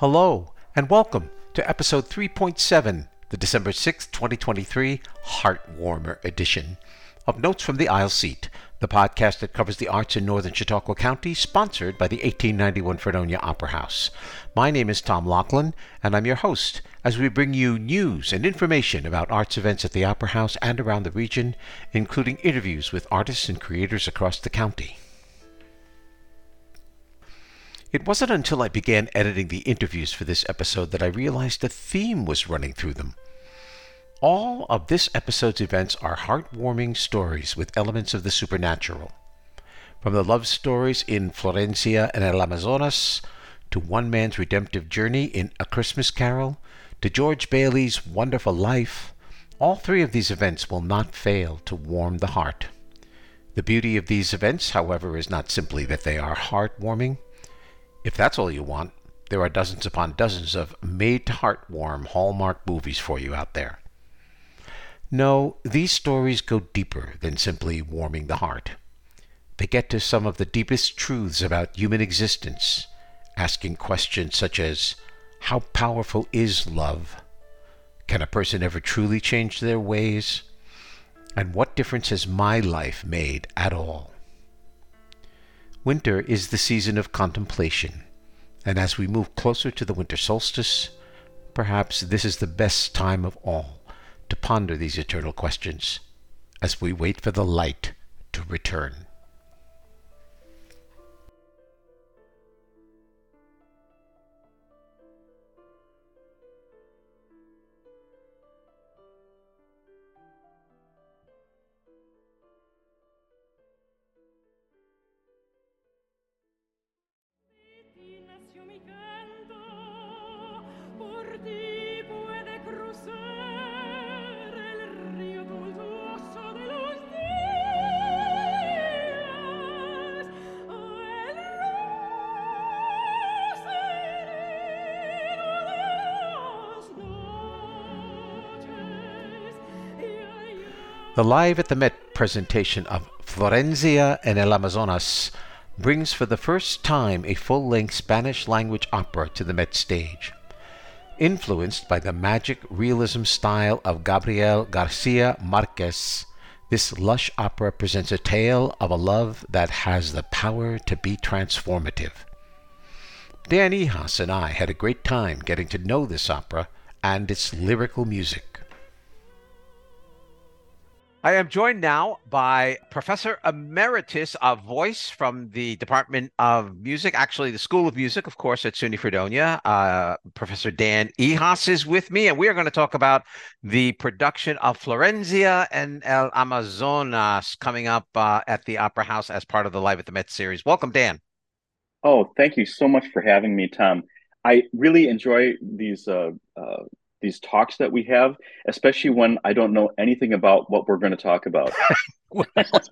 Hello, and welcome to episode 3.7, the December 6th, 2023 Heartwarmer edition of Notes from the Aisle Seat, the podcast that covers the arts in northern Chautauqua County, sponsored by the 1891 Fredonia Opera House. My name is Tom Laughlin, and I'm your host as we bring you news and information about arts events at the Opera House and around the region, including interviews with artists and creators across the county. It wasn't until I began editing the interviews for this episode that I realized a theme was running through them. All of this episode's events are heartwarming stories with elements of the supernatural. From the love stories in Florencia and El Amazonas, to one man's redemptive journey in A Christmas Carol, to George Bailey's Wonderful Life, all three of these events will not fail to warm the heart. The beauty of these events, however, is not simply that they are heartwarming. If that's all you want, there are dozens upon dozens of made-to-heartwarm Hallmark movies for you out there. No, these stories go deeper than simply warming the heart. They get to some of the deepest truths about human existence, asking questions such as, how powerful is love? Can a person ever truly change their ways? And what difference has my life made at all? Winter is the season of contemplation, and as we move closer to the winter solstice, perhaps this is the best time of all to ponder these eternal questions as we wait for the light to return. The Live at the Met presentation of Florencia and El Amazonas brings for the first time a full-length Spanish-language opera to the Met stage. Influenced by the magic realism style of Gabriel Garcia Marquez, this lush opera presents a tale of a love that has the power to be transformative. Dan Ehas and I had a great time getting to know this opera and its lyrical music. I am joined now by Professor Emeritus of Voice from the Department of Music, actually the School of Music, of course, at SUNY Fredonia. Professor Dan Ehas is with me, and we are going to talk about the production of Florencia and El Amazonas coming up at the Opera House as part of the Live at the Met series. Welcome, Dan. Oh, thank you so much for having me, Tom. I really enjoy these talks that we have, especially when I don't know anything about what we're going to talk about. Well,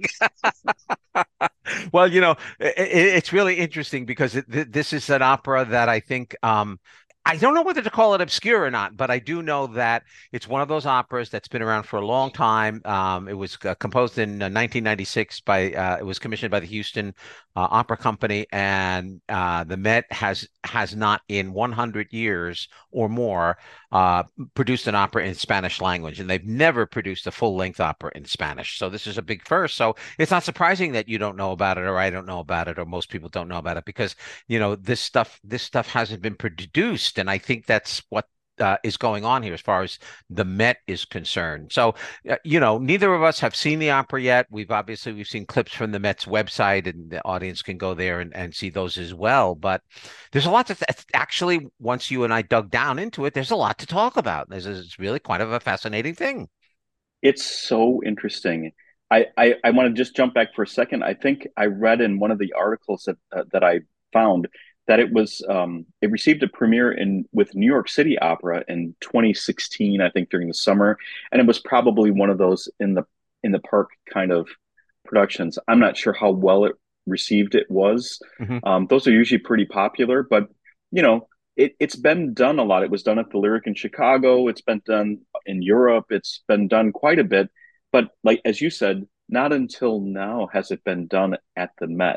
well, it's really interesting because this is an opera that I think I don't know whether to call it obscure or not, but I do know that it's one of those operas that's been around for a long time. It was composed in 1996 it was commissioned by the Houston Opera Company, and the Met has not in 100 years or more produced an opera in Spanish language, and they've never produced a full-length opera in Spanish. So this is a big first. So it's not surprising that you don't know about it, or I don't know about it, or most people don't know about it, because this stuff hasn't been produced, and I think that's what is going on here as far as the Met is concerned. So, neither of us have seen the opera yet. We've seen clips from the Met's website, and the audience can go there and see those as well. But there's a lot to actually, once you and I dug down into it, there's a lot to talk about. It's really quite of a fascinating thing. It's so interesting. I want to just jump back for a second. I think I read in one of the articles that I found that it received a premiere in with New York City Opera in 2016, I think during the summer, and it was probably one of those in the park kind of productions. I'm not sure how well it received it was. Mhm. Those are usually pretty popular, but you know, it's been done a lot. It was done at the Lyric in Chicago. It's been done in Europe. It's been done quite a bit. But like as you said, not until now has it been done at the Met.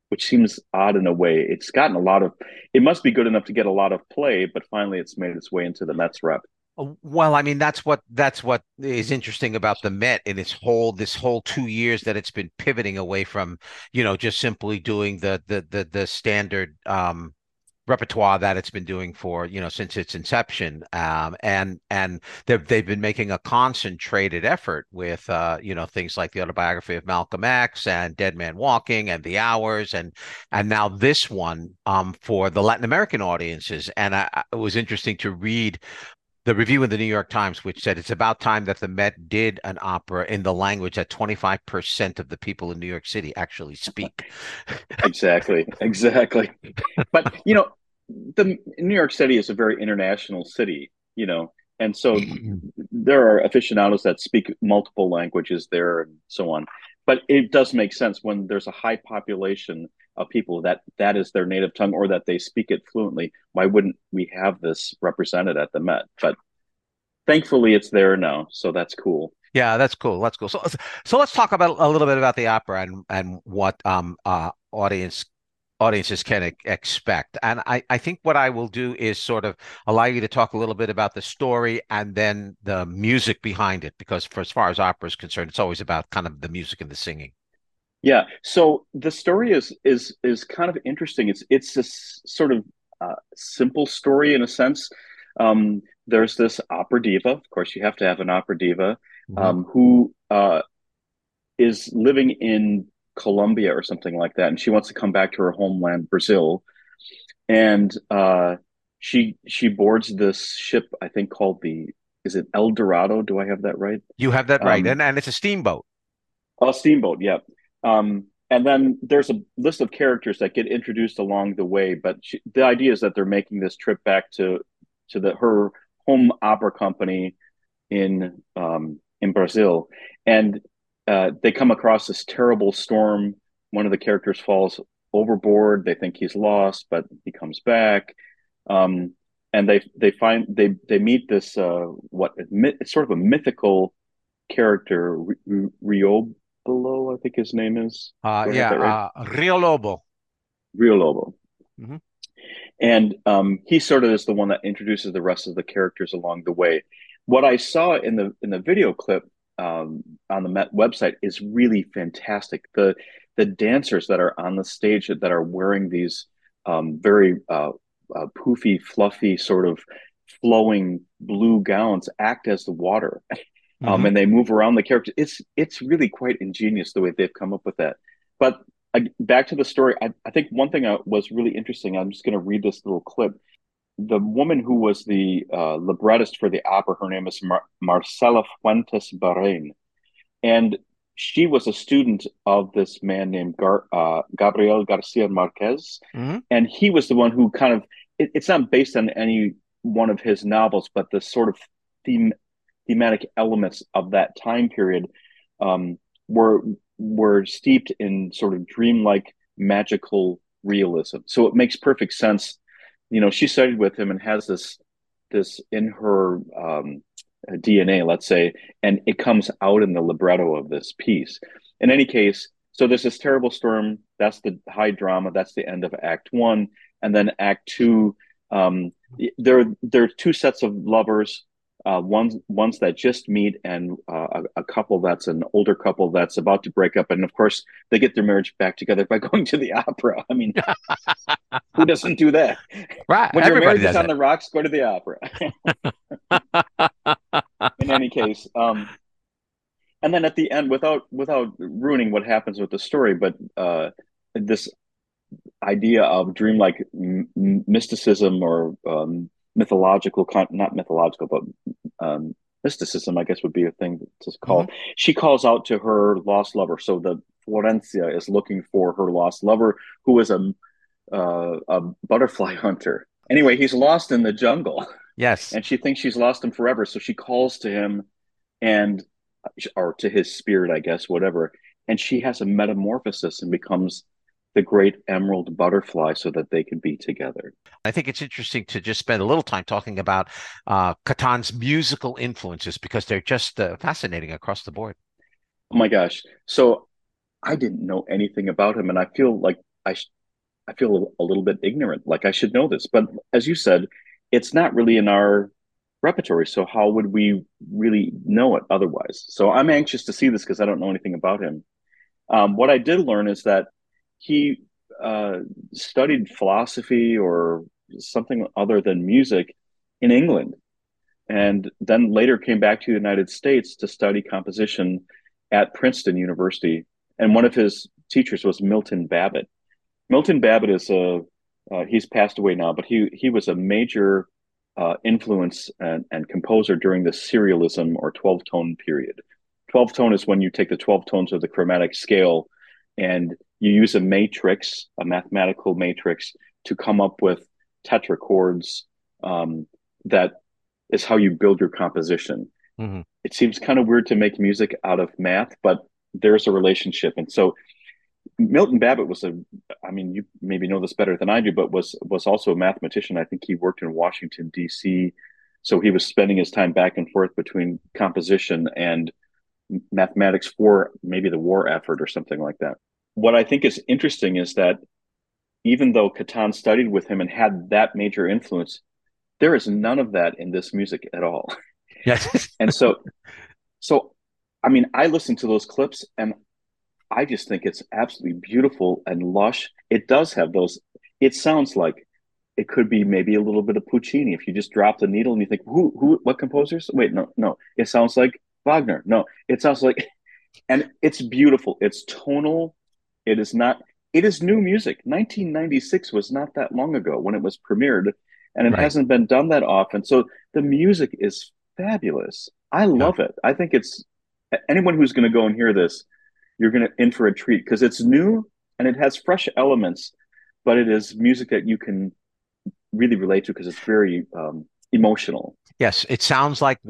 which seems odd in a way. It's gotten a lot of, it must be good enough to get a lot of play, but finally it's made its way into the Mets rep. Well, I mean, that's what is interesting about the Met in its whole this whole 2 years that it's been pivoting away from, just simply doing the standard repertoire that it's been doing for, since its inception. And they've been making a concentrated effort with, things like the autobiography of Malcolm X and Dead Man Walking and The Hours and now this one for the Latin American audiences. And it was interesting to read the review in the New York Times, which said it's about time that the Met did an opera in the language that 25% of the people in New York City actually speak. Exactly, exactly. But the New York City is a very international city, and so there are aficionados that speak multiple languages there and so on. But it does make sense when there's a high population of people that is their native tongue or that they speak it fluently. Why wouldn't we have this represented at the Met? But thankfully, it's there now, so that's cool. Yeah, that's cool. That's cool. So let's talk about a little bit about the opera and what audiences can expect. And I think what I will do is sort of allow you to talk a little bit about the story and then the music behind it, because for as far as opera is concerned, it's always about kind of the music and the singing. Yeah. So the story is kind of interesting. It's this sort of simple story in a sense. There's this opera diva. Of course, you have to have an opera diva Hmm. who is living in Colombia or something like that, and she wants to come back to her homeland, Brazil. And she boards this ship, I think called the is it El Dorado? Do I have that right? You have that right, Um, and it's a steamboat. a steamboat, yeah. And then there's a list of characters that get introduced along the way, but the idea is that they're making this trip back to the her home opera company in Brazil, and they come across this terrible storm. One of the characters falls overboard. They think he's lost, but he comes back. Um, and they meet this it's sort of a mythical character, Riobolo, I think his name is. Do I have Yeah, that right? Rio Lobo. Rio Lobo. Hmm. And he sort of is the one that introduces the rest of the characters along the way. What I saw in the video clip on the Met website is really fantastic. The dancers that are on the stage that are wearing these very poofy, fluffy, sort of flowing blue gowns act as the water, Hmm. and they move around the characters. It's really quite ingenious the way they've come up with that. But back to the story, I think one thing was really interesting. I'm just going to read this little clip. The woman who was the librettist for the opera, her name is Marcela Fuentes Barrain, and she was a student of this man named Gabriel Garcia Marquez, Hmm. and he was the one who kind of it's not based on any one of his novels, but the sort of theme thematic elements of that time period um, were were steeped in sort of dreamlike magical realism. So it makes perfect sense. She studied with him and has this in her DNA, let's say, and it comes out in the libretto of this piece. In any case, so there's this terrible storm. That's the high drama. That's the end of Act One, and then Act Two. Um, there are two sets of lovers. Ones that just meet, and a couple that's an older couple that's about to break up, and of course they get their marriage back together by going to the opera. I mean, who doesn't do that? Right, When your everybody marriage is does on it. the rocks, go to the opera. In any case, and then at the end, without ruining what happens with the story, but this idea of dreamlike mysticism or mythological, not mythological, but mysticism, I guess would be a thing to call Hmm. it. She calls out to her lost lover. So the Florencia is looking for her lost lover, who is a butterfly hunter. Anyway, he's lost in the jungle, Yes. and she thinks she's lost him forever. So she calls to him and or to his spirit, I guess, whatever. And she has a metamorphosis and becomes the great emerald butterfly so that they can be together. I think it's interesting to just spend a little time talking about Catan's musical influences because they're just fascinating across the board. Oh my gosh. So I didn't know anything about him. And I feel like I feel a little bit ignorant, like I should know this. But as you said, it's not really in our repertory. So how would we really know it otherwise? So I'm anxious to see this because I don't know anything about him. What I did learn is that he studied philosophy or something other than music in England, and then later came back to the United States to study composition at Princeton University. And one of his teachers was Milton Babbitt. Milton Babbitt is a he's passed away now, but he was a major influence and composer during the serialism or 12 tone period. 12 tone is when you take the 12 tones of the chromatic scale and you use a matrix, a mathematical matrix, to come up with tetrachords that is how you build your composition. Hmm. It seems kind of weird to make music out of math, but there's a relationship. And so Milton Babbitt was I mean, you maybe know this better than I do, but was also a mathematician. I think he worked in Washington, D.C. So he was spending his time back and forth between composition and mathematics for maybe the war effort or something like that. What I think is interesting is that even though Catan studied with him and had that major influence, there is none of that in this music at all. Yes. And so I mean, I listen to those clips and I just think it's absolutely beautiful and lush. It does have those. It sounds like it could be maybe a little bit of Puccini if you just drop the needle and you think, what composers? Wait, no, no. It sounds like Wagner. No, it sounds like, and it's beautiful. It's tonal. It is not. It is new music. 1996 was not that long ago when it was premiered, and it Right. hasn't been done that often. So the music is fabulous. I Yeah. love it. I think it's anyone who's going to go and hear this, you're going to in for a treat because it's new and it has fresh elements, but it is music that you can really relate to because it's very emotional. Yes, it sounds like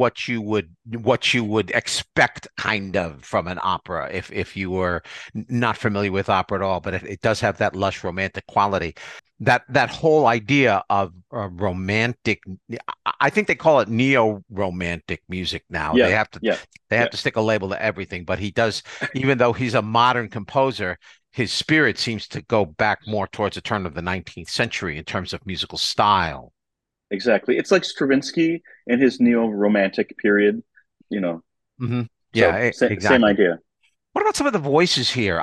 what you would expect kind of from an opera if you were not familiar with opera at all, but it does have that lush romantic quality. That whole idea of romantic, I think they call it neo-romantic music now. Yeah, yeah, They have yeah. to stick a label to everything, but he does, even though he's a modern composer, his spirit seems to go back more towards the turn of the 19th century in terms of musical style. Exactly. It's like Stravinsky in his neo-romantic period, you know. Hmm. So Yeah, same exactly. idea. What about some of the voices here?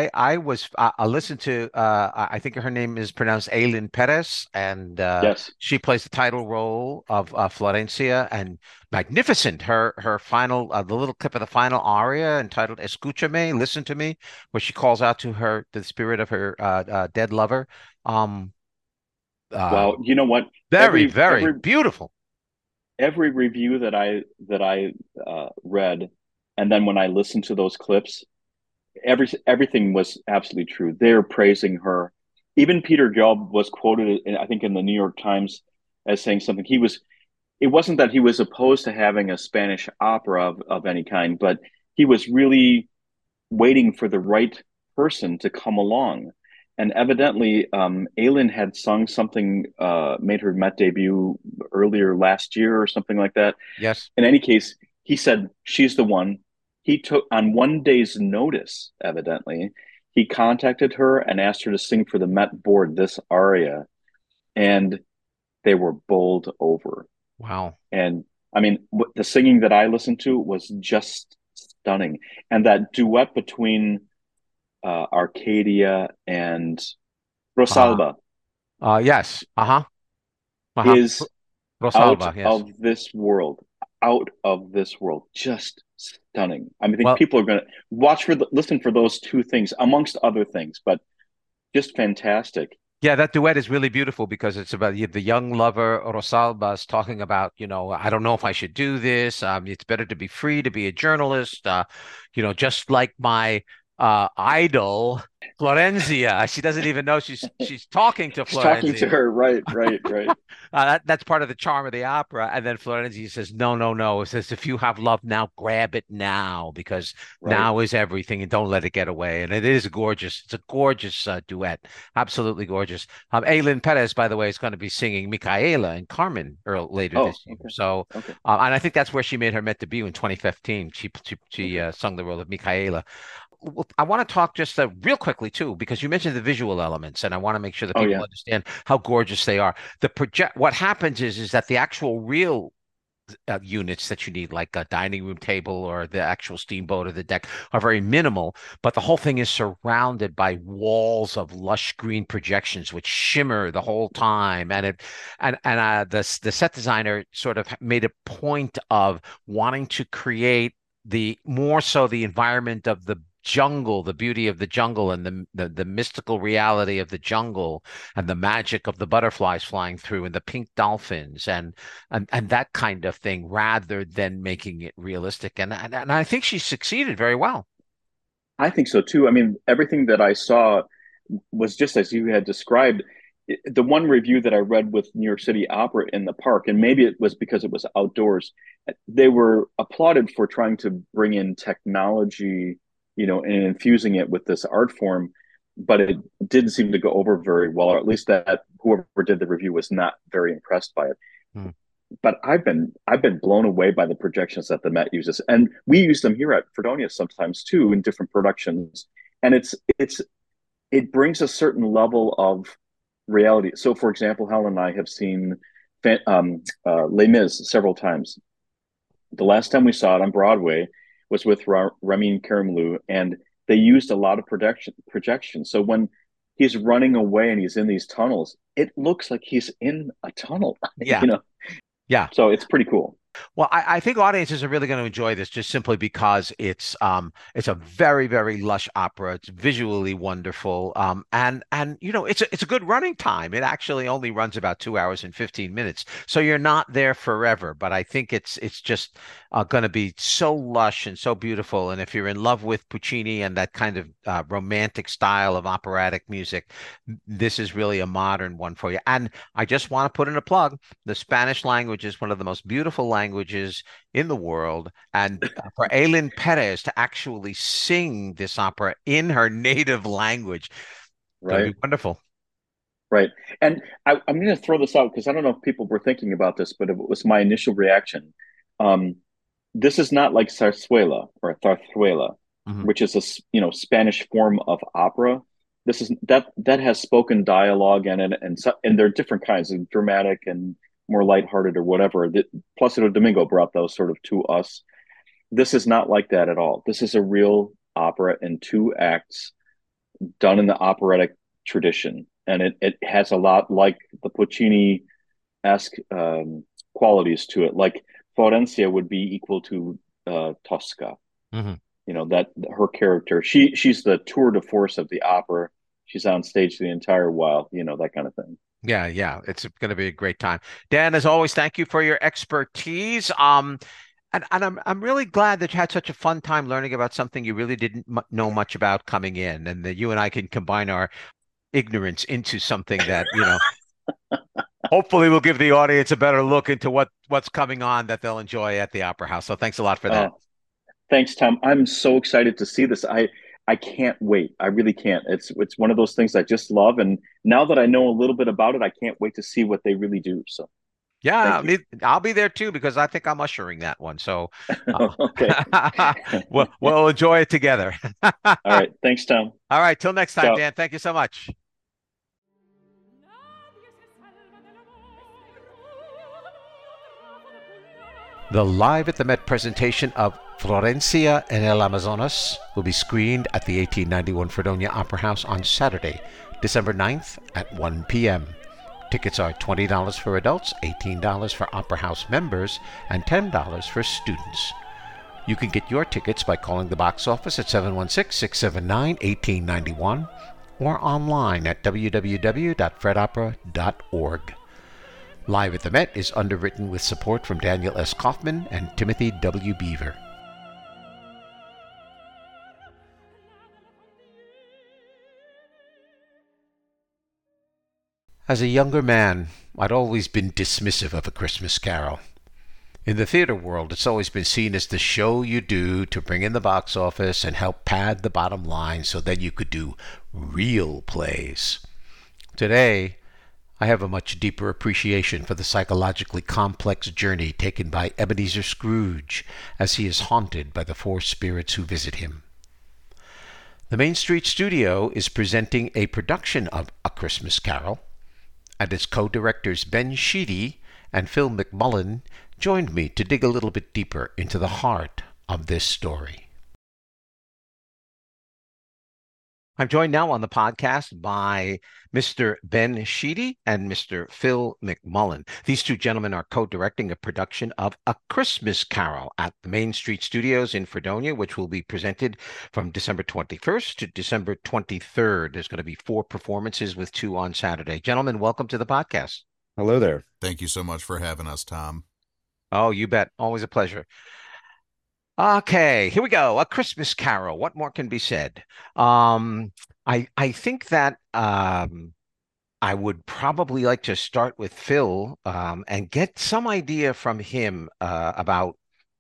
I listened to I think her name is pronounced Aylin Perez, and Yes. she plays the title role of Florencia, and magnificent. Her final the little clip of the final aria entitled "Escúchame," listen to me, where she calls out to her the spirit of her dead lover. Um, uh, Well, you know what? very Every very every beautiful. every review that I read, and then when I listened to those clips, everything was absolutely true. They're praising her. Even Peter Gelb was quoted, I think, in the New York Times as saying something. It wasn't that he was opposed to having a Spanish opera of any kind, but he was really waiting for the right person to come along. And evidently, Aylin had sung something, made her Met debut earlier last year or something like that. Yes. In any case, he said, she's the one. He took on one day's notice, evidently, he contacted her and asked her to sing for the Met board this aria. And they were bowled over. Wow. And I mean, the singing that I listened to was just stunning. And that duet between Arcadia and Uh, Rosalba yes. Uh-huh. Uh-huh. is out Rosalba, yes. of this world, out of this world. Just stunning. I mean, I think Well, people are going to listen for those two things, amongst other things, but just fantastic. yeah, that duet is really beautiful because it's about the young lover Rosalba's talking about, I don't know if I should do this. It's better to be free, to be a journalist. Just like my idol Florenzia. She doesn't even know she's talking to He's talking to Florenzia. her. Right, right, right. That's part of the charm of the opera. And then Florenzi says, "No, no, no." It says, "If you have love now, grab it now, because Right. now is everything, and don't let it get away." And it is gorgeous. It's a gorgeous duet, absolutely gorgeous. Aylin Perez, by the way, is going to be singing Micaela and Carmen later Oh, this year. okay. So, Okay. and I think that's where she made her Met debut in 2015. She Okay. sung the role of Micaela. I want to talk just real quickly too, because you mentioned the visual elements, and I want to make sure that Oh people yeah. understand how gorgeous they are. What happens is that the actual real units that you need, like a dining room table or the actual steamboat or the deck, are very minimal. But the whole thing is surrounded by walls of lush green projections which shimmer the whole time. The set designer sort of made a point of wanting to create the more so the environment of the jungle, the beauty of the jungle, and the mystical reality of the jungle, and the magic of the butterflies flying through, and the pink dolphins, and that kind of thing, rather than making it realistic. And I think she succeeded very well. I think so too. I mean, everything that I saw was just as you had described. The one review that I read with New York City Opera in the park, and maybe it was because it was outdoors, they were applauded for trying to bring in technology, and infusing it with this art form, but it didn't seem to go over very well, or at least that whoever did the review was not very impressed by it. Hmm. But I've been blown away by the projections that the Met uses, and we use them here at Fredonia sometimes too in different productions. And it brings a certain level of reality. So, for example, Helen and I have seen Les Mis several times. The last time we saw it on Broadway was with Ramin Karimloo, and they used a lot of projection. So when he's running away and he's in these tunnels, it looks like he's in a tunnel, Yeah, yeah. So it's pretty cool. Well, I think audiences are really going to enjoy this just simply because it's a very, very lush opera. It's visually wonderful. And it's a good running time. It actually only runs about 2 hours and 15 minutes. So you're not there forever, but I think it's just going to be so lush and so beautiful. And if you're in love with Puccini and that kind of romantic style of operatic music, this is really a modern one for you. And I just want to put in a plug. The Spanish language is one of the most beautiful languages in the world. And for Aylin Perez to actually sing this opera in her native language, going to Right. be wonderful. Right. And I'm going to throw this out because I don't know if people were thinking about this, but it was my initial reaction. Um, this is not like zarzuela or zarzuela, Mhm. which is Spanish form of opera. This is that has spoken dialogue in it, and there are different kinds of dramatic and more lighthearted or whatever. Placido Domingo brought those sort of to us. This is not like that at all. This is a real opera in two acts done in the operatic tradition, and it has a lot like the Puccini esque qualities to it. Like Florencia would be equal to Tosca. Mhm. That her character, she's the tour de force of the opera. She's on stage the entire while, that kind of thing. Yeah, yeah, it's going to be a great time. Dan, as always, thank you for your expertise. And I'm really glad that you had such a fun time learning about something you really didn't know much about coming in, and that you and I can combine our ignorance into something that, hopefully will give the audience a better look into what's coming on that they'll enjoy at the Opera House. So thanks a lot for that. Oh, thanks, Tom. I'm so excited to see this. I can't wait. I really can't. It's one of those things I just love, and now that I know a little bit about it, I can't wait to see what they really do. So, Yeah, thank you. I'll be there too because I think I'm ushering that one. So Okay. we'll enjoy it together. All right. Thanks, Tom. All right, till next time, Ciao. Dan. Thank you so much. The Live at the Met presentation of Florencia en el Amazonas will be screened at the 1891 Fredonia Opera House on Saturday, December 9th at 1 p.m. Tickets are $20 for adults, $18 for Opera House members, and $10 for students. You can get your tickets by calling the box office at 716-679-1891 or online at www.fredopera.org. Live at the Met is underwritten with support from Daniel S. Kaufman and Timothy W. Beaver. As a younger man, I'd always been dismissive of A Christmas Carol. In the theater world, it's always been seen as the show you do to bring in the box office and help pad the bottom line so then you could do real plays. Today, I have a much deeper appreciation for the psychologically complex journey taken by Ebenezer Scrooge as he is haunted by the four spirits who visit him. The Main Street Studio is presenting a production of A Christmas Carol, and its co-directors Ben Sheedy and Phil McMullen joined me to dig a little bit deeper into the heart of this story. I'm joined now on the podcast by Mr. Ben Sheedy and Mr. Phil McMullen. These two gentlemen are co-directing a production of A Christmas Carol at the Main Street Studios in Fredonia, which will be presented from December 21st to December 23rd. There's going to be 4 performances with 2 on Saturday. Gentlemen, welcome to the podcast. Hello there. Thank you so much for having us, Tom. Oh, you bet. Always a pleasure. Okay, here we go. A Christmas Carol. What more can be said? I think that I would probably like to start with Phil and get some idea from him about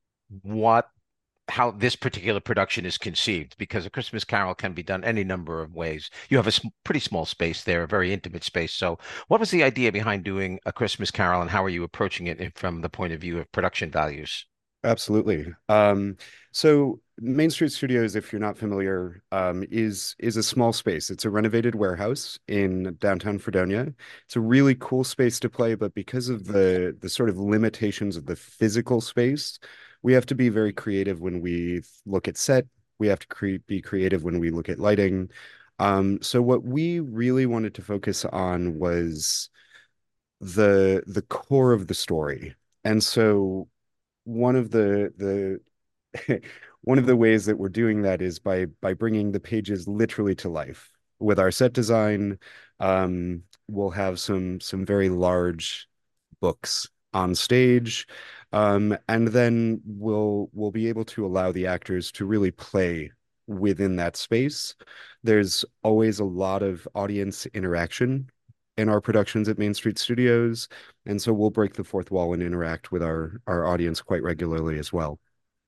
how this particular production is conceived, because A Christmas Carol can be done any number of ways. You have a pretty small space there, a very intimate space. So, what was the idea behind doing A Christmas Carol, and how are you approaching it from the point of view of production values? Absolutely. So Main Street Studios, if you're not familiar, is a small space. It's a renovated warehouse in downtown Fredonia. It's a really cool space to play, but because of the sort of limitations of the physical space, we have to be very creative when we look at set. We have to be creative when we look at lighting. So what we really wanted to focus on was the core of the story. And so one of the one of the ways that we're doing that is by bringing the pages literally to life. With our set design, we'll have some very large books on stage, and then we'll be able to allow the actors to really play within that space. There's always a lot of audience interaction in our productions at Main Street Studios, and so we'll break the fourth wall and interact with our audience quite regularly as well.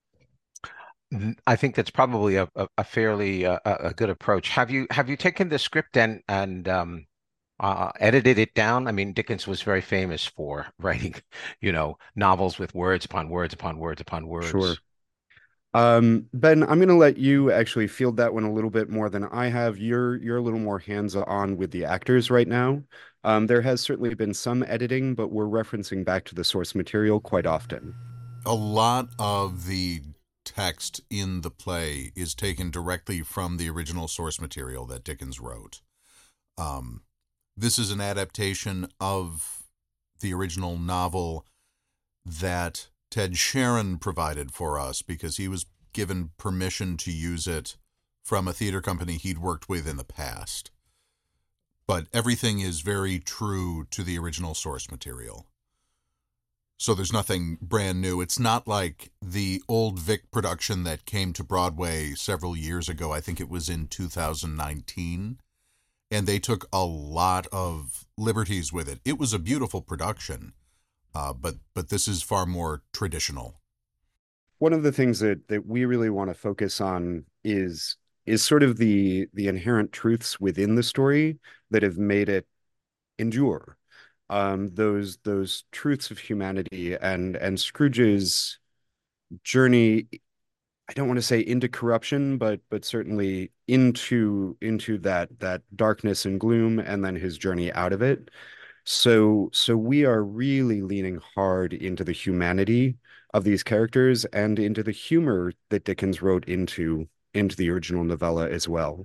I think that's probably a fairly a good approach. Have you taken the script and edited it down? I mean, Dickens was very famous for writing, novels with words upon words upon words upon words. Sure. Ben, I'm going to let you actually field that one a little bit more than I have. You're a little more hands-on with the actors right now. There has certainly been some editing, but we're referencing back to the source material quite often. A lot of the text in the play is taken directly from the original source material that Dickens wrote. This is an adaptation of the original novel that Ted Sharon provided for us because he was given permission to use it from a theater company he'd worked with in the past. But everything is very true to the original source material. So there's nothing brand new. It's not like the old Vic production that came to Broadway several years ago. I think it was in 2019. And they took a lot of liberties with it. It was a beautiful production. But this is far more traditional. One of the things that we really want to focus on is sort of the inherent truths within the story that have made it endure. Those truths of humanity and Scrooge's journey, I don't want to say into corruption, but certainly into that darkness and gloom, and then his journey out of it. So we are really leaning hard into the humanity of these characters and into the humor that Dickens wrote into the original novella as well.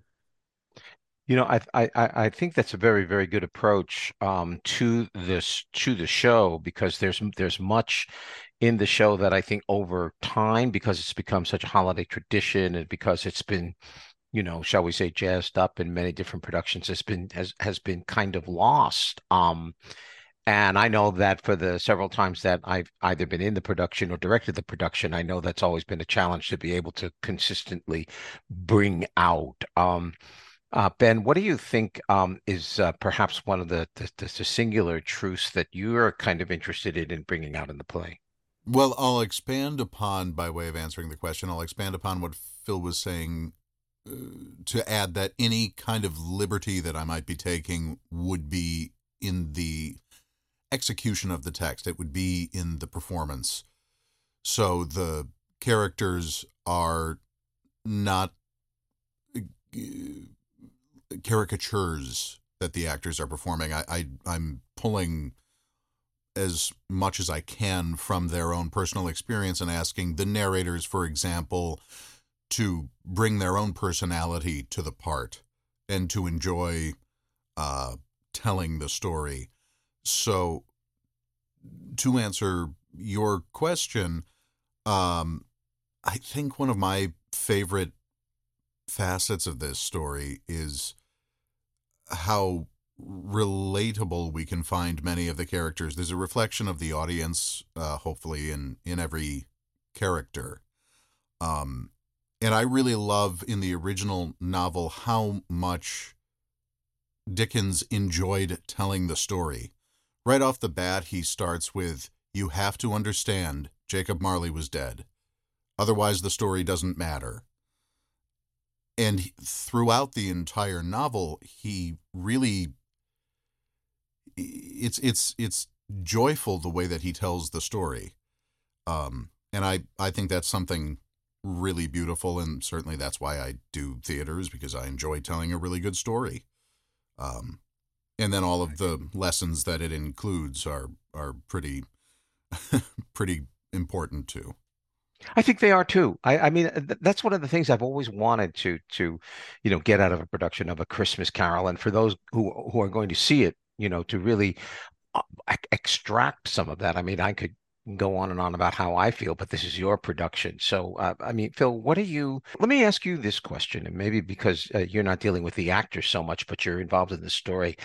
I think that's a very, very good approach to the show, because there's much in the show that I think over time, because it's become such a holiday tradition and because it's been, shall we say, jazzed up in many different productions, has been kind of lost. And I know that for the several times that I've either been in the production or directed the production, I know that's always been a challenge to be able to consistently bring out. Ben, what do you think is perhaps one of the singular truths that you're kind of interested in bringing out in the play? Well, I'll expand upon, by way of answering the question, I'll expand upon what Phil was saying to add that any kind of liberty that I might be taking would be in the execution of the text. It would be in the performance. So the characters are not caricatures that the actors are performing. I'm pulling as much as I can from their own personal experience and asking the narrators, for example, to bring their own personality to the part and to enjoy telling the story. So, to answer your question, I think one of my favorite facets of this story is how relatable we can find many of the characters. There's a reflection of the audience, hopefully, in every character. And I really love in the original novel how much Dickens enjoyed telling the story. Right off the bat, he starts with, "You have to understand Jacob Marley was dead. Otherwise, the story doesn't matter." And throughout the entire novel, he really, it's joyful the way that he tells the story. And I think that's something really beautiful, and certainly that's why I do theaters, because I enjoy telling a really good story. And then all of the lessons that it includes are pretty pretty important too. I think they are too. I mean, that's one of the things I've always wanted to, get out of a production of A Christmas Carol, and for those who are going to see it, to really extract some of that. I mean, I could go on and on about how I feel, but this is your production. So, I mean, Phil, let me ask you this question, and maybe because you're not dealing with the actors so much, but you're involved in the story.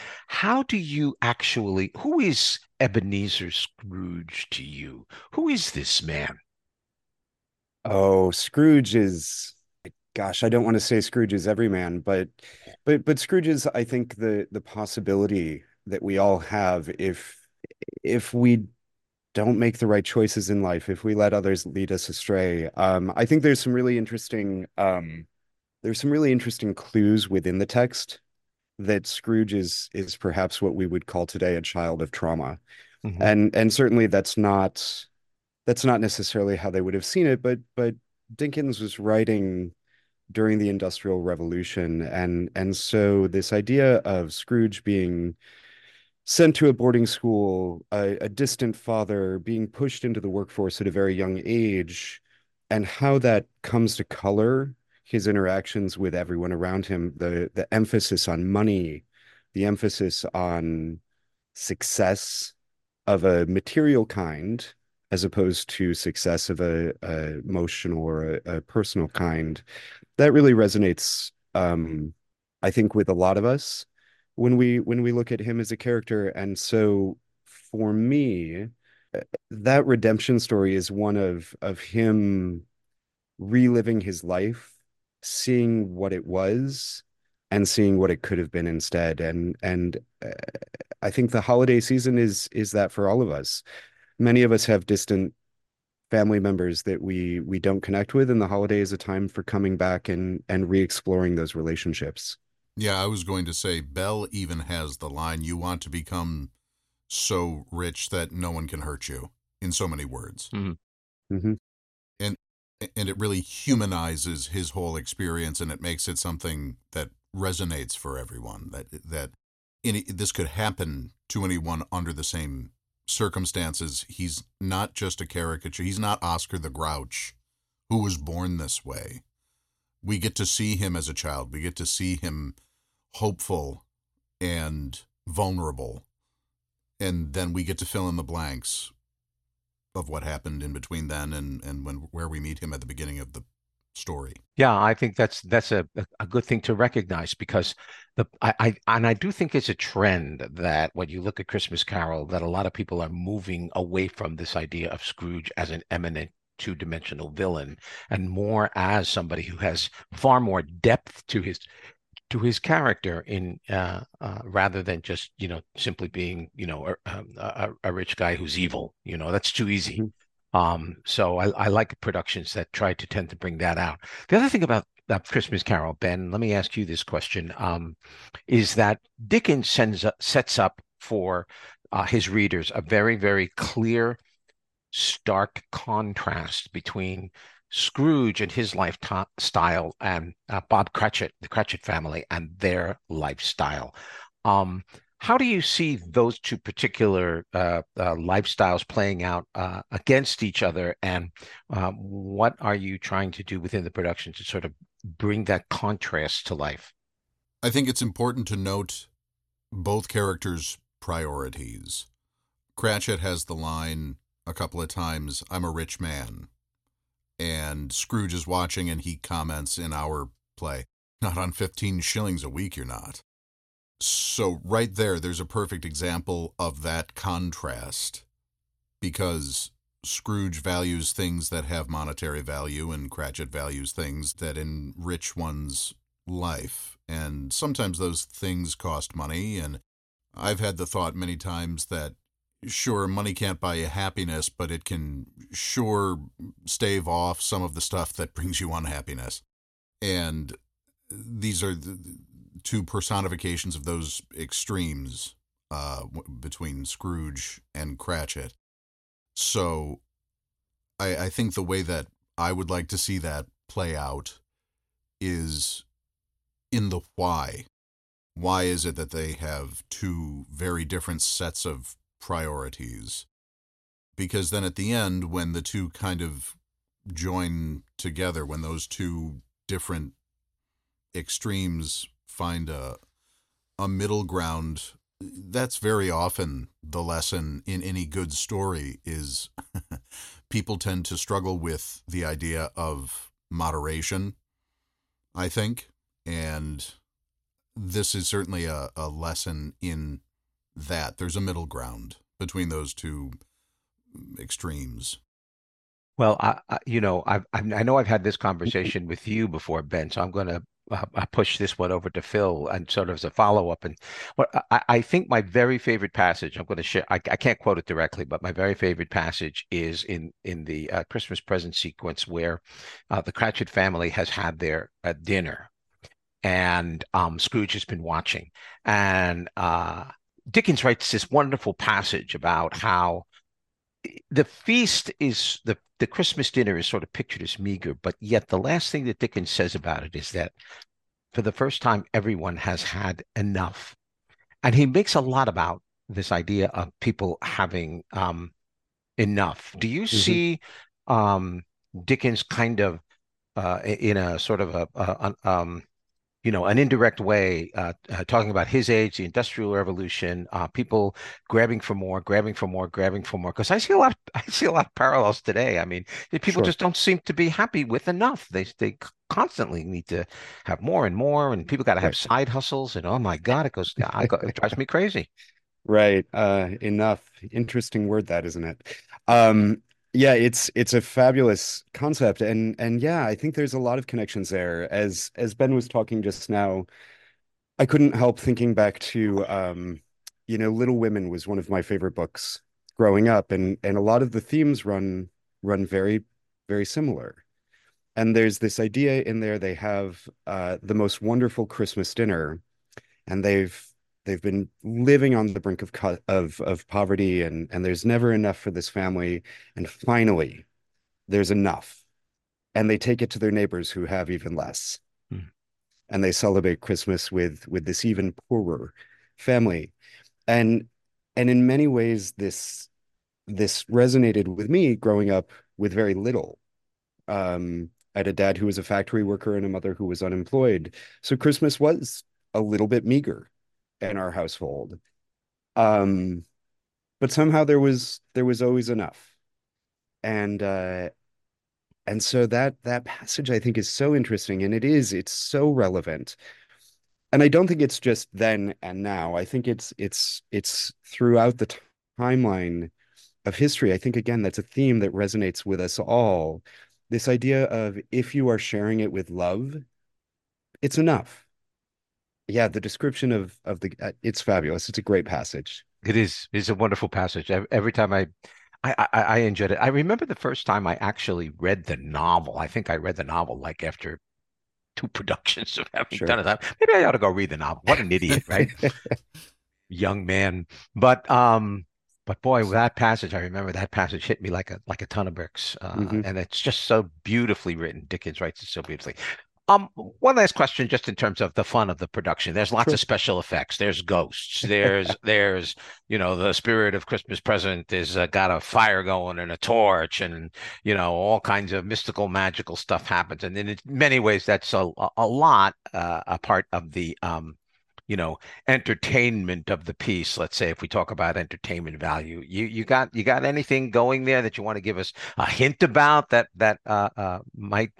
Who is Ebenezer Scrooge to you? Who is this man? Oh, Scrooge is, gosh, I don't want to say Scrooge is every man, but Scrooge is, I think, the possibility that we all have if we don't make the right choices in life, if we let others lead us astray. I think there's some really interesting clues within the text that Scrooge is perhaps what we would call today a child of trauma. Mhm. And certainly that's not necessarily how they would have seen it, but Dickens was writing during the Industrial Revolution, and so this idea of Scrooge being sent to a boarding school, a distant father, being pushed into the workforce at a very young age, and how that comes to color his interactions with everyone around him, the emphasis on money, the emphasis on success of a material kind as opposed to success of a emotional or a personal kind. That really resonates, I think, with a lot of us when we look at him as a character. And so for me, that redemption story is one of him reliving his life, seeing what it was and seeing what it could have been instead. And I think the holiday season is that for all of us. Many of us have distant family members that we don't connect with, and the holiday is a time for coming back and re-exploring those relationships. Yeah, I was going to say, Belle even has the line, "You want to become so rich that no one can hurt you," in so many words. Mhm. Mm-hmm. And and it really humanizes his whole experience, and it makes it something that resonates for everyone. This could happen to anyone under the same circumstances. He's not just a caricature. He's not Oscar the Grouch, who was born this way. We get to see him as a child. We get to see him hopeful and vulnerable. And then we get to fill in the blanks of what happened in between then and where we meet him at the beginning of the story. Yeah, I think that's a good thing to recognize, because I do think it's a trend that when you look at Christmas Carol, that a lot of people are moving away from this idea of Scrooge as an eminent two-dimensional villain, and more as somebody who has far more depth to his character in rather than just simply being a rich guy who's evil. That's too easy. Mm-hmm. So I like productions that try to tend to bring that out. The other thing about that Christmas Carol, Ben, let me ask you this question, is that Dickens sets up for his readers a very, very clear, stark contrast between Scrooge and his lifestyle, and Bob Cratchit, the Cratchit family, and their lifestyle. Um, how do you see those two particular lifestyles playing out against each other, and what are you trying to do within the production to sort of bring that contrast to life? I think it's important to note both characters' priorities. Cratchit has the line a couple of times, "I'm a rich man." And Scrooge is watching and he comments in our play, "Not on 15 shillings a week, you're not." So right there's a perfect example of that contrast, because Scrooge values things that have monetary value and Cratchit values things that enrich one's life. And sometimes those things cost money, and I've had the thought many times that sure, money can't buy you happiness, but it can sure stave off some of the stuff that brings you unhappiness. And these are the two personifications of those extremes between Scrooge and Cratchit. So I think the way that I would like to see that play out is in the why. Why is it that they have two very different sets of priorities? Because then at the end, when the two kind of join together, when those two different extremes find a middle ground, that's very often the lesson in any good story is people tend to struggle with the idea of moderation, I think. And this is certainly a lesson in that. There's a middle ground between those two extremes. Well, I know I've had this conversation with you before, Ben, so I'm going to push this one over to Phil and sort of as a follow-up. And what I think my very favorite passage, I'm going to share, I can't quote it directly, but my very favorite passage is in the Christmas present sequence where the Cratchit family has had their dinner, and Scrooge has been watching. And Dickens writes this wonderful passage about how the feast is the Christmas dinner is sort of pictured as meager, but yet the last thing that Dickens says about it is that for the first time, everyone has had enough. And he makes a lot about this idea of people having enough. Do you Hmm. see Dickens kind of in a sort of an indirect way, talking about his age, the Industrial Revolution, people grabbing for more, grabbing for more, grabbing for more? Because I see a lot of parallels today. I mean, people Sure. just don't seem to be happy with enough. They constantly need to have more and more, and people got to have Right. side hustles. And oh my God, it drives me crazy. Right. Enough. Interesting word that, isn't it? Um, yeah, it's a fabulous concept, and yeah, I think there's a lot of connections there. As Ben was talking just now, I couldn't help thinking back to Little Women was one of my favorite books growing up, and a lot of the themes run very, very similar. And there's this idea in there they have the most wonderful Christmas dinner, and they've been living on the brink of poverty, and there's never enough for this family, and finally there's enough, and they take it to their neighbors who have even less, Hmm. and they celebrate Christmas with this even poorer family. And and in many ways this resonated with me growing up with very little. I had a dad who was a factory worker and a mother who was unemployed, so Christmas was a little bit meager in our household. Um, but somehow there was always enough. And and so that passage I think is so interesting, and it's so relevant. And I don't think it's just then and now. I think it's throughout the timeline of history. I think again that's a theme that resonates with us all. This idea of if you are sharing it with love, it's enough. Yeah, the description of the it's fabulous. It's a great passage. It is. It's a wonderful passage. Every time I enjoyed it. I remember the first time I actually read the novel. I think I read the novel like after two productions of having done Sure. it. Maybe I ought to go read the novel. What an idiot, right? Young man. But But boy, that passage, I remember that passage hit me like a ton of bricks. And it's just so beautifully written. Dickens writes it so beautifully. One last question, just in terms of the fun of the production. There's lots of Sure. special effects. There's ghosts. There's the spirit of Christmas present is got a fire going and a torch, and all kinds of mystical, magical stuff happens. And in many ways, that's a lot a part of the entertainment of the piece. Let's say if we talk about entertainment value, you got anything going there that you want to give us a hint about that might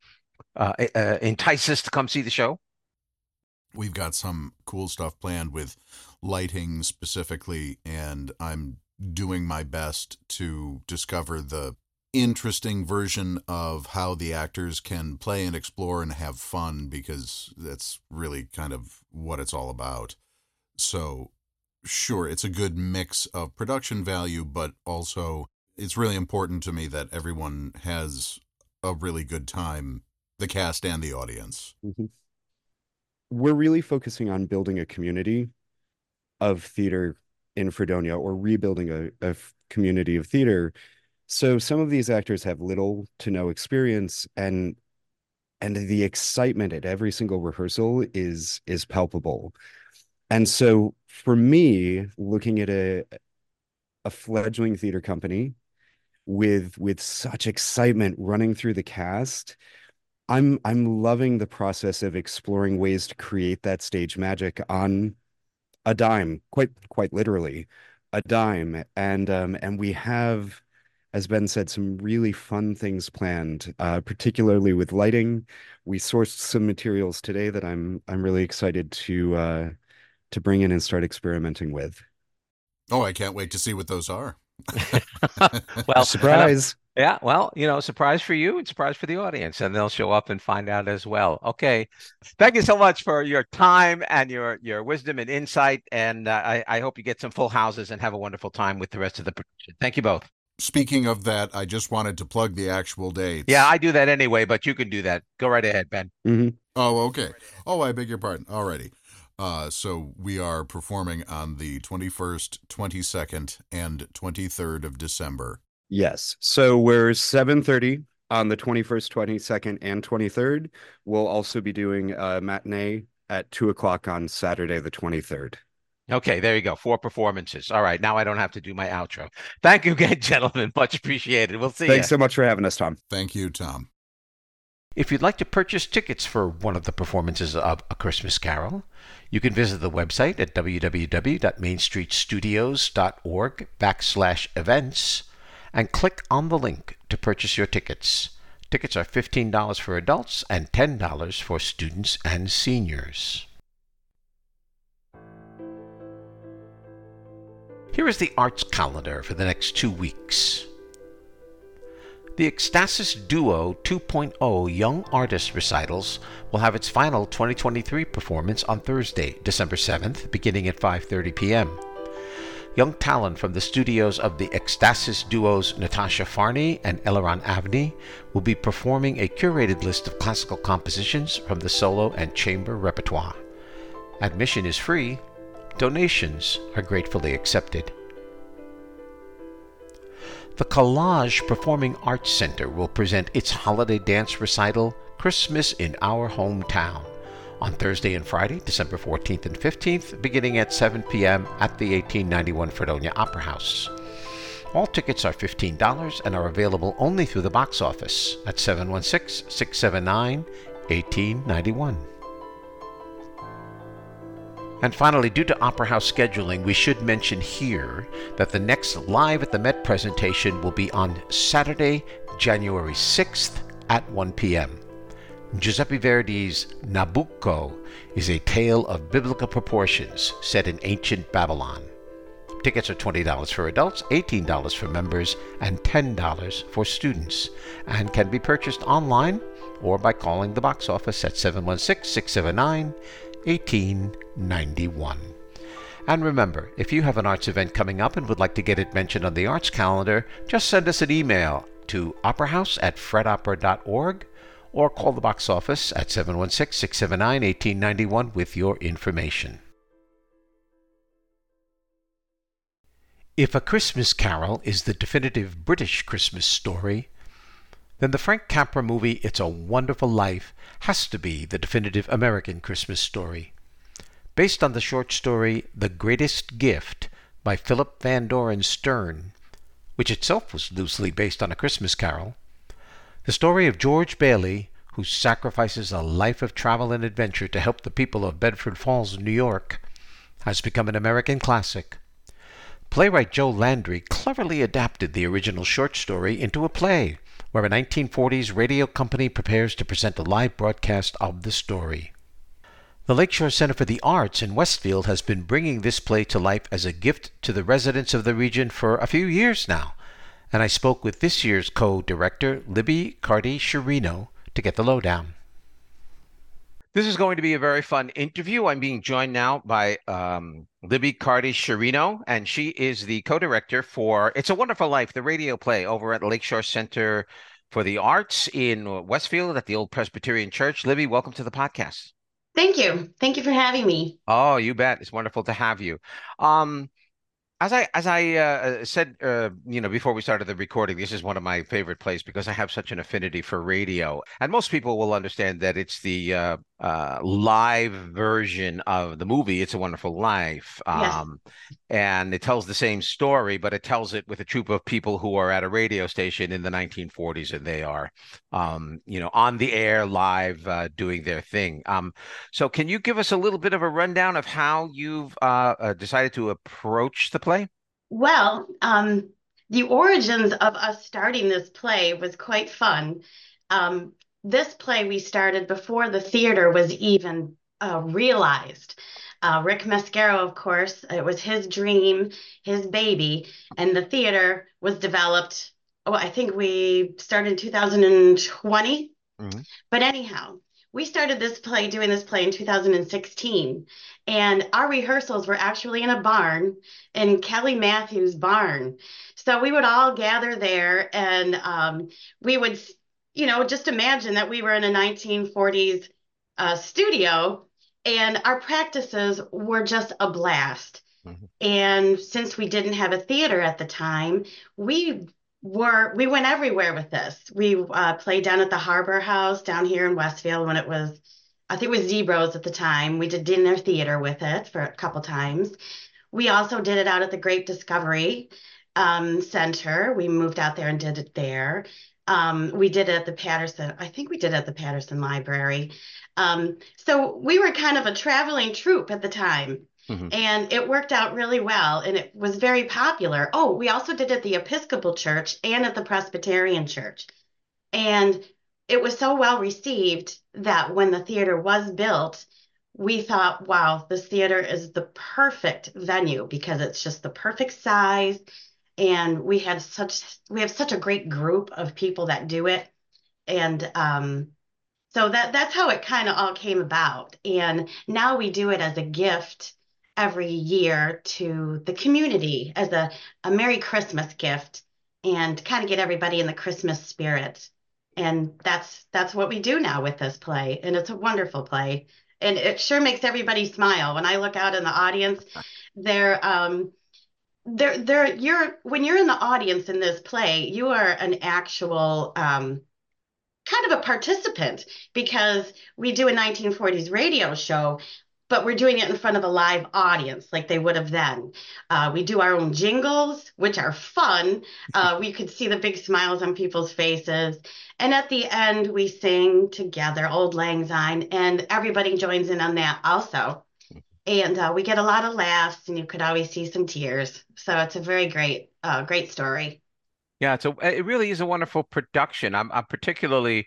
entice us to come see the show? We've got some cool stuff planned with lighting specifically, and I'm doing my best to discover the interesting version of how the actors can play and explore and have fun, because that's really kind of what it's all about. So, sure, it's a good mix of production value, but also it's really important to me that everyone has a really good time, the cast and the audience. Mhm. We're really focusing on building a community of theater in Fredonia, or rebuilding a community of theater. So some of these actors have little to no experience, and the excitement at every single rehearsal is palpable. And so for me, looking at a fledgling theater company with such excitement running through the cast, I'm loving the process of exploring ways to create that stage magic on a dime, quite literally, a dime. And we have, as Ben said, some really fun things planned, particularly with lighting. We sourced some materials today that I'm really excited to bring in and start experimenting with. Oh, I can't wait to see what those are. Well, Surprise. yeah, well, surprise for you and surprise for the audience, and they'll show up and find out as well. Okay. Thank you so much for your time and your wisdom and insight. And I hope you get some full houses and have a wonderful time with the rest of the production. Thank you both. Speaking of that, I just wanted to plug the actual dates. Yeah, I do that anyway, but you can do that. Go right ahead, Ben. Mm-hmm. Oh, okay. Oh, I beg your pardon. Alrighty. So we are performing on the 21st, 22nd, and 23rd of December. Yes. So we're 7:30 on the 21st, 22nd, and 23rd. We'll also be doing a matinee at 2 o'clock on Saturday, the 23rd. Okay, there you go. 4 performances. All right, now I don't have to do my outro. Thank you again, gentlemen. Much appreciated. We'll see you. Thanks so much for having us, Tom. Thank you, Tom. If you'd like to purchase tickets for one of the performances of A Christmas Carol, you can visit the website at www.mainstreetstudios.org/events and click on the link to purchase your tickets. Tickets are $15 for adults and $10 for students and seniors. Here is the arts calendar for the next 2 weeks. The Ecstasis Duo 2.0 Young Artist Recitals will have its final 2023 performance on Thursday, December 7th, beginning at 5:30 p.m. Young talent from the studios of the Ecstasis Duos Natasha Farney and Eleron Avni will be performing a curated list of classical compositions from the solo and chamber repertoire. Admission is free. Donations are gratefully accepted. The Collage Performing Arts Center will present its holiday dance recital, Christmas in Our Hometown, on Thursday and Friday, December 14th and 15th, beginning at 7 p.m. at the 1891 Fredonia Opera House. All tickets are $15 and are available only through the box office at 716-679-1891. And finally, due to Opera House scheduling, we should mention here that the next Live at the Met presentation will be on Saturday, January 6th at 1 p.m. Giuseppe Verdi's Nabucco is a tale of biblical proportions set in ancient Babylon. Tickets are $20 for adults, $18 for members, and $10 for students, and can be purchased online or by calling the box office at 716-679-1891. And remember, if you have an arts event coming up and would like to get it mentioned on the arts calendar, just send us an email to operahouse@fredopera.org or call the box office at 716-679-1891 with your information. If A Christmas Carol is the definitive British Christmas story, then the Frank Capra movie It's a Wonderful Life has to be the definitive American Christmas story. Based on the short story The Greatest Gift by Philip Van Doren Stern, which itself was loosely based on A Christmas Carol, the story of George Bailey, who sacrifices a life of travel and adventure to help the people of Bedford Falls, New York, has become an American classic. Playwright Joe Landry cleverly adapted the original short story into a play, where a 1940s radio company prepares to present a live broadcast of the story. The Lakeshore Center for the Arts in Westfield has been bringing this play to life as a gift to the residents of the region for a few years now, and I spoke with this year's co-director, Libby Cardi-Scherino, to get the lowdown. This is going to be a very fun interview. I'm being joined now by Libby Cardi-Scherino, and she is the co-director for It's a Wonderful Life, the radio play over at Lakeshore Center for the Arts in Westfield at the Old Presbyterian Church. Libby, welcome to the podcast. Thank you. Thank you for having me. Oh, you bet. It's wonderful to have you. As I said, before we started the recording, this is one of my favorite plays because I have such an affinity for radio. And most people will understand that it's the live version of the movie, It's a Wonderful Life. Yes. And it tells the same story, but it tells it with a troupe of people who are at a radio station in the 1940s, and they are, on the air live doing their thing. So can you give us a little bit of a rundown of how you've decided to approach the play? Well, the origins of us starting this play was quite fun. This play we started before the theater was even realized. Rick Mascaro, of course, it was his dream, his baby, and the theater was developed. Oh, I think we started in 2020. Mhm. But anyhow, we started doing this play in 2016, and our rehearsals were actually in a barn, in Kelly Matthews' barn. So we would all gather there, and we would, just imagine that we were in a 1940s studio, and our practices were just a blast. Mhm. And since we didn't have a theater at the time, we went everywhere with this. We played down at the Harbor House down here in Westfield when I think it was Zebros at the time. We did dinner theater with it for a couple times. We also did it out at the Great Discovery Center. We moved out there and did it there. We did it at the Patterson. I think we did it at the Patterson Library. So we were kind of a traveling troupe at the time. Mhm. And it worked out really well, and it was very popular. Oh, we also did it at the Episcopal Church and at the Presbyterian Church. And it was so well received that when the theater was built, we thought, wow, this theater is the perfect venue because it's just the perfect size. And we have such a great group of people that do it. And so that's how it kind of all came about. And now we do it as a gift every year to the community as a Merry Christmas gift and kind of get everybody in the Christmas spirit. And that's what we do now with this play. And it's a wonderful play. And it sure makes everybody smile. When I look out in the audience, when you're in the audience in this play, you are an actual kind of a participant because we do a 1940s radio show, but we're doing it in front of a live audience like they would have then. We do our own jingles, which are fun. We could see the big smiles on people's faces. And at the end, we sing together, Old Lang Syne, and everybody joins in on that also. And we get a lot of laughs, and you could always see some tears. So it's a very great story. Yeah, it really is a wonderful production. I'm particularly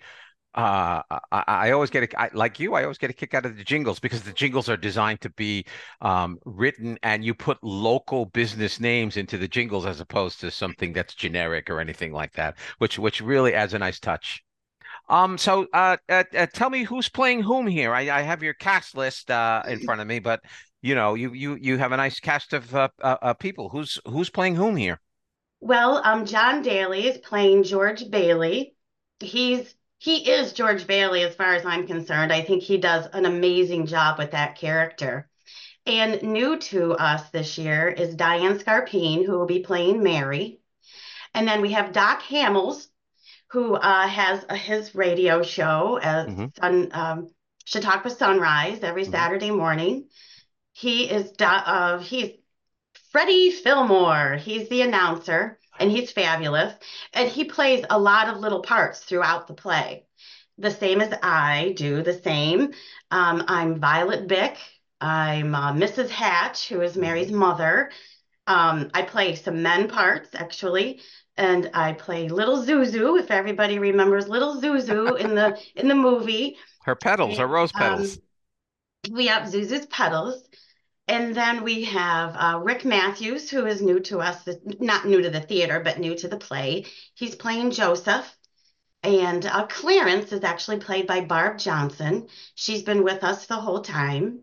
I always like you. I always get a kick out of the jingles because the jingles are designed to be written, and you put local business names into the jingles as opposed to something that's generic or anything like that, which really adds a nice touch. So tell me who's playing whom here. I have your cast list in front of me, but you have a nice cast of people. Who's playing whom here? Well, John Daly is playing George Bailey. He is George Bailey as far as I'm concerned. I think he does an amazing job with that character. And new to us this year is Diane Scarpine, who will be playing Mary. And then we have Doc Hamels, who has his radio show at Chautauqua Sunrise every Saturday morning. He's Freddie Fillmore. He's the announcer, and he's fabulous. And he plays a lot of little parts throughout the play, the same as I do. The same. I'm Violet Bick. I'm Mrs. Hatch, who is Mary's mother. I play some men parts, actually, and I play Little Zuzu, if everybody remembers Little Zuzu in the movie. Her petals, her rose petals. We have Zuzu's petals. And then we have Rick Matthews, who is new to us, not new to the theater, but new to the play. He's playing Joseph. And Clarence is actually played by Barb Johnson. She's been with us the whole time.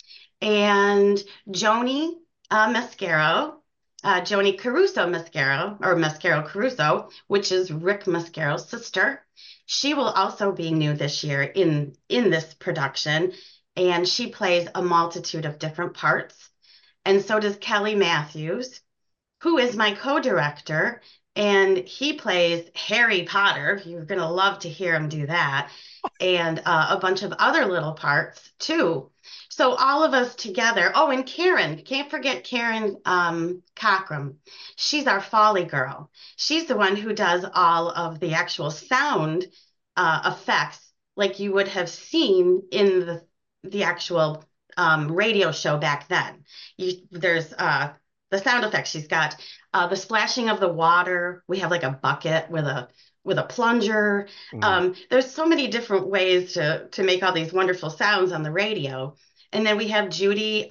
And Joni Mascaro, Joni Caruso Mascaro, or Mascaro Caruso, which is Rick Mascaro's sister. She will also be new this year in this production, and she plays a multitude of different parts. And so does Kelly Matthews, who is my co-director, and he plays Harry Potter. You're going to love to hear him do that, and a bunch of other little parts too. So all of us together. Oh, and Karen, can't forget Karen Cockrum. She's our Foley girl. She's the one who does all of the actual sound effects, like you would have seen in the actual radio show back then. There's the sound effects. She's got the splashing of the water. We have like a bucket with a plunger. There's so many different ways to make all these wonderful sounds on the radio. And then we have Judy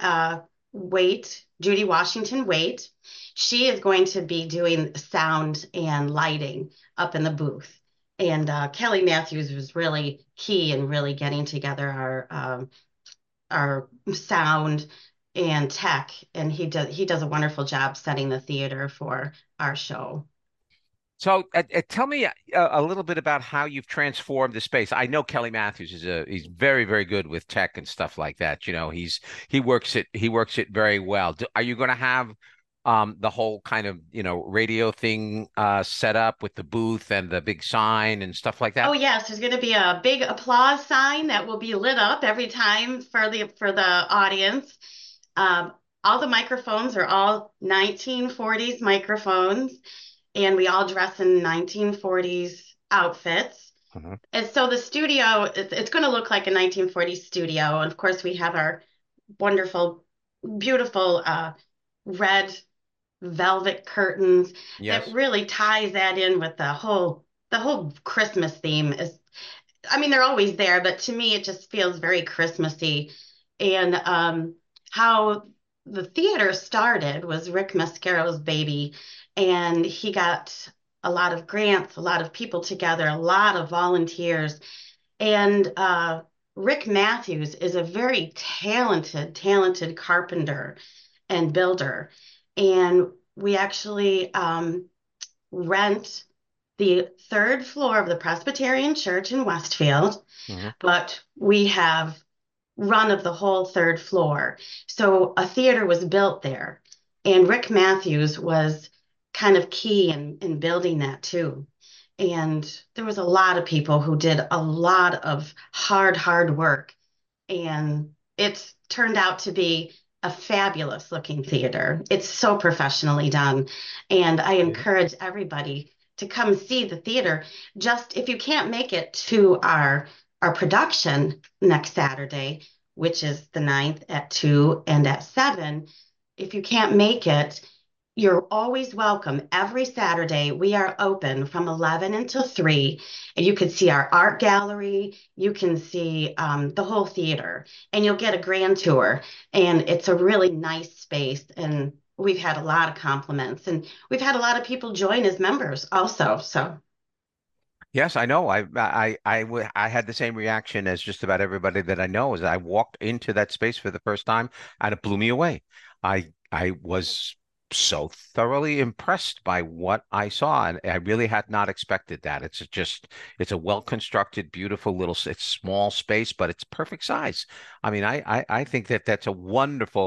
Washington Waite. She is going to be doing sound and lighting up in the booth. And Kelly Matthews was really key in really getting together our sound and tech. And he does a wonderful job setting the theater for our show. So tell me a little bit about how you've transformed the space. I know Kelly Matthews he's very, very good with tech and stuff like that. You know, he works it very well. Are you going to have the whole kind of, radio thing set up with the booth and the big sign and stuff like that? Oh yes, there's going to be a big applause sign that will be lit up every time for the audience. All the microphones are all 1940s microphones. And we all dress in 1940s outfits. And so the studio, it's going to look like a 1940s studio. And of course, we have our wonderful, beautiful red velvet curtains that really ties that in with the whole Christmas theme. They're always there, but to me, it just feels very Christmassy. And how the theater started was Rick Mascaro's baby. And he got a lot of grants, a lot of people together, a lot of volunteers. And Rick Matthews is a very talented carpenter and builder. And we actually rent the third floor of the Presbyterian Church in Westfield, but we have run of the whole third floor. So a theater was built there. And Rick Matthews was kind of key in building that too. And there was a lot of people who did a lot of hard work. And it's turned out to be a fabulous looking theater. It's so professionally done. And I encourage everybody to come see the theater. Just if you can't make it to our production next Saturday, which is the 9th at 2 and at 7, if you can't make it, you're always welcome. Every Saturday, we are open from 11 until 3, and you can see our art gallery. You can see the whole theater, and you'll get a grand tour. And it's a really nice space, and we've had a lot of compliments, and we've had a lot of people join as members also. So. Yes, I know. I had the same reaction as just about everybody that I know as I walked into that space for the first time, and it blew me away. I was so thoroughly impressed by what I saw, and I really had not expected that. It's a well-constructed, beautiful it's small space, but it's perfect size. I mean, I think that's a wonderful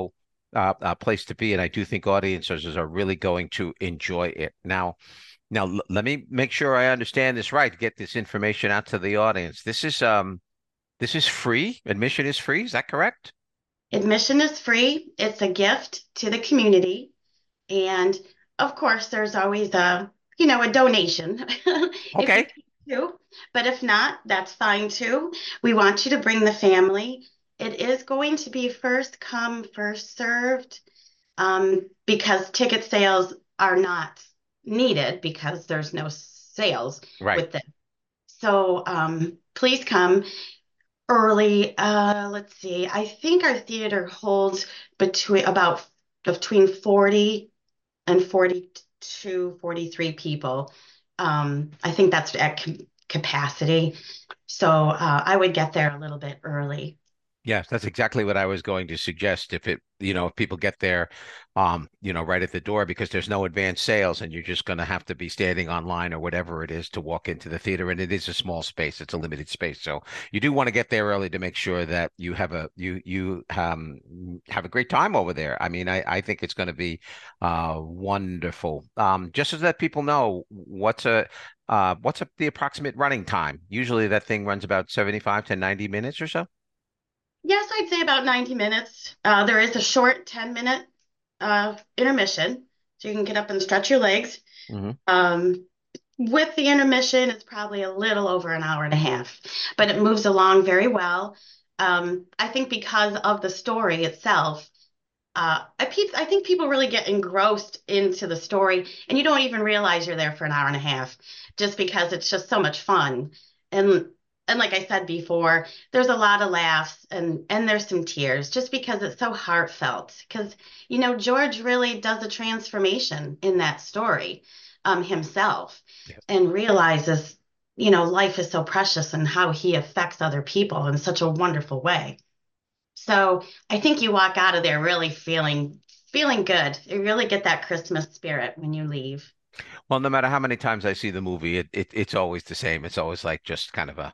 place to be, and I do think audiences are really going to enjoy it. Now, let me make sure I understand this right to get this information out to the audience. This is free. Admission is free. Is that correct? Admission is free. It's a gift to the community. And of course, there's always a donation if you Okay. can to. But if not, that's fine too. We want you to bring the family. It is going to be first come, first served, because ticket sales are not needed because there's no sales Right. with this. So please come early. Let's see. I think our theater holds between 40 and 42, 43 people. I think that's at capacity. So I would get there a little bit early. Yes, that's exactly what I was going to suggest. If people get there, right at the door, because there's no advanced sales and you're just going to have to be standing online or whatever it is to walk into the theater. And it is a small space. It's a limited space. So you do want to get there early to make sure that you have have a great time over there. I mean, I think it's going to be wonderful. Just so that people know the approximate running time? Usually that thing runs about 75 to 90 minutes or so. Yes, I'd say about 90 minutes. There is a short 10-minute intermission, so you can get up and stretch your legs. Hmm. With the intermission, it's probably a little over an hour and a half, but it moves along very well. I think because of the story itself, I think people really get engrossed into the story, and you don't even realize you're there for an hour and a half, just because it's just so much fun. And and like I said before, there's a lot of laughs and there's some tears, just because it's so heartfelt. Because George really does a transformation in that story, himself, Yeah. and realizes life is so precious and how he affects other people in such a wonderful way. So I think you walk out of there really feeling good. You really get that Christmas spirit when you leave. Well, no matter how many times I see the movie, it's always the same. It's always like just kind of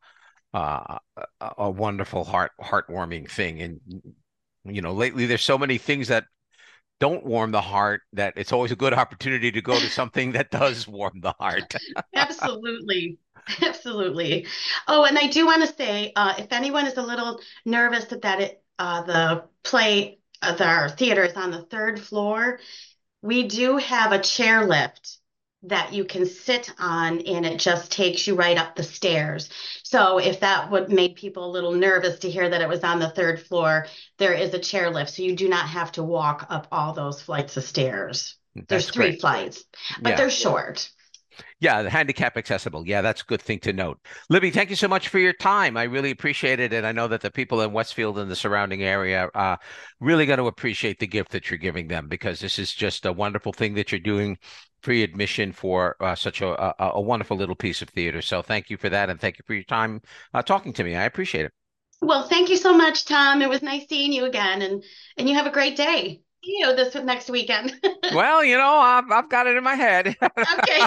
a wonderful heartwarming thing. And lately there's so many things that don't warm the heart that it's always a good opportunity to go to something that does warm the heart. Absolutely. Absolutely. Oh, and I do want to say, if anyone is a little nervous the play, our theater is on the third floor, we do have a chairlift that you can sit on, and it just takes you right up the stairs. So if that would make people a little nervous to hear that it was on the third floor, there is a chairlift, so you do not have to walk up all those flights of stairs. There's That's three great. flights, but Yeah. they're short. Yeah, the handicap accessible. Yeah, that's a good thing to note. Libby, thank you so much for your time. I really appreciate it. And I know that the people in Westfield and the surrounding area are really going to appreciate the gift that you're giving them, because this is just a wonderful thing that you're doing, free admission for such a wonderful little piece of theater. So thank you for that. And thank you for your time talking to me. I appreciate it. Well, thank you so much, Tom. It was nice seeing you again, and you have a great day. See you this next weekend. Well, I've got it in my head. Okay.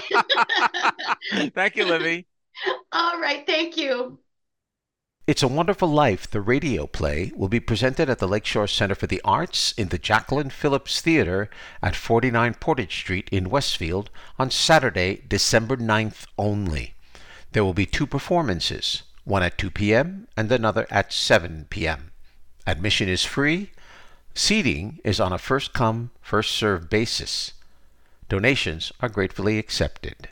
Thank you, Libby. All right. Thank you. It's a Wonderful Life, the radio play, will be presented at the Lakeshore Center for the Arts in the Jacqueline Phillips Theater at 49 Portage Street in Westfield on Saturday, December 9th only. There will be two performances, one at 2 p.m. and another at 7 p.m. Admission is free. Seating is on a first-come, first-served basis. Donations are gratefully accepted.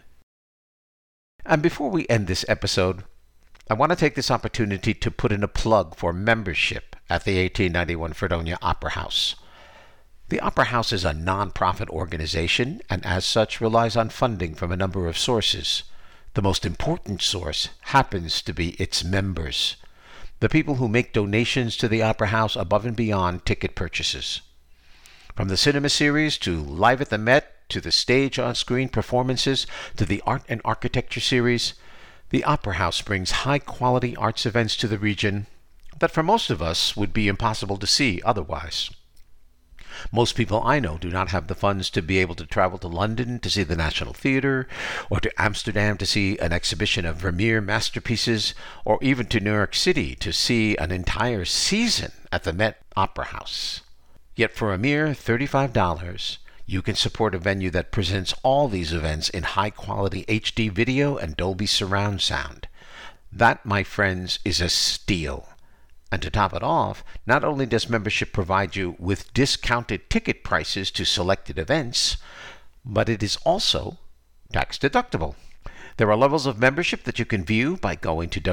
And before we end this episode, I want to take this opportunity to put in a plug for membership at the 1891 Fredonia Opera House. The Opera House is a non-profit organization and as such relies on funding from a number of sources. The most important source happens to be its members, the people who make donations to the Opera House above and beyond ticket purchases. From the cinema series to Live at the Met to the stage on-screen performances to the art and architecture series, the Opera House brings high-quality arts events to the region that for most of us would be impossible to see otherwise. Most people I know do not have the funds to be able to travel to London to see the National Theatre, or to Amsterdam to see an exhibition of Vermeer masterpieces, or even to New York City to see an entire season at the Met Opera House. Yet for a mere $35, you can support a venue that presents all these events in high-quality HD video and Dolby surround sound. That, my friends, is a steal. And to top it off, not only does membership provide you with discounted ticket prices to selected events, but it is also tax deductible. There are levels of membership that you can view by going to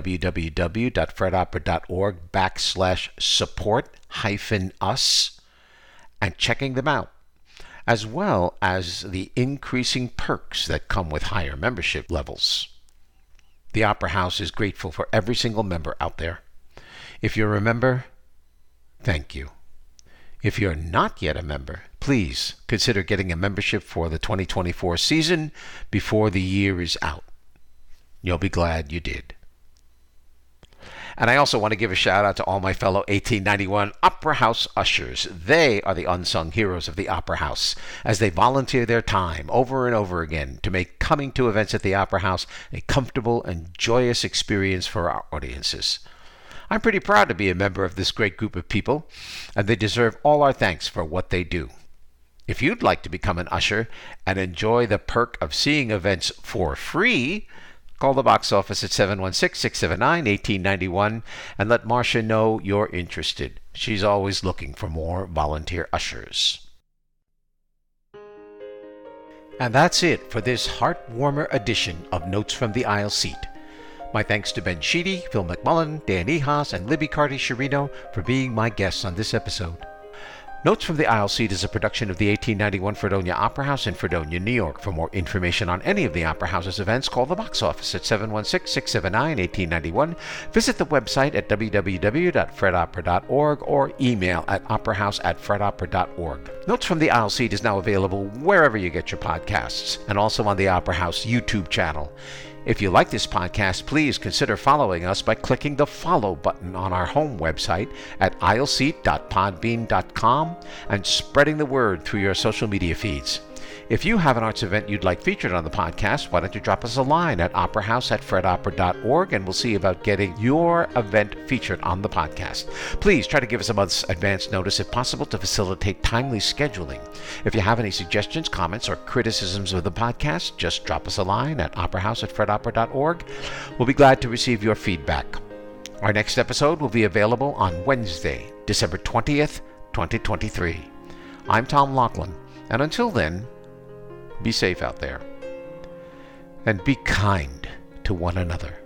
www.fredopera.org/support-us and checking them out, as well as the increasing perks that come with higher membership levels. The Opera House is grateful for every single member out there. If you're a member, thank you. If you're not yet a member, please consider getting a membership for the 2024 season before the year is out. You'll be glad you did. And I also want to give a shout out to all my fellow 1891 Opera House ushers. They are the unsung heroes of the Opera House, as they volunteer their time over and over again to make coming to events at the Opera House a comfortable and joyous experience for our audiences. I'm pretty proud to be a member of this great group of people, and they deserve all our thanks for what they do. If you'd like to become an usher and enjoy the perk of seeing events for free, call the box office at 716-679-1891 and let Marcia know you're interested. She's always looking for more volunteer ushers. And that's it for this heartwarmer edition of Notes from the Aisle Seat. My thanks to Ben Sheedy, Phil McMullen, Dan Ehas, and Libby Carty-Sherino for being my guests on this episode. Notes from the Aisle Seat is a production of the 1891 Fredonia Opera House in Fredonia, New York. For more information on any of the Opera House's events, call the box office at 716-679-1891, visit the website at www.fredopera.org, or email at operahouse@fredopera.org. Notes from the Aisle Seat is now available wherever you get your podcasts, and also on the Opera House YouTube channel. If you like this podcast, please consider following us by clicking the follow button on our home website at aisleseat.podbean.com and spreading the word through your social media feeds. If you have an arts event you'd like featured on the podcast, why don't you drop us a line at operahouse@fredopera.org, and we'll see about getting your event featured on the podcast. Please try to give us a month's advance notice if possible to facilitate timely scheduling. If you have any suggestions, comments, or criticisms of the podcast, just drop us a line at operahouse@fredopera.org. We'll be glad to receive your feedback. Our next episode will be available on Wednesday, December 20th, 2023. I'm Tom Laughlin, and until then, be safe out there, and be kind to one another.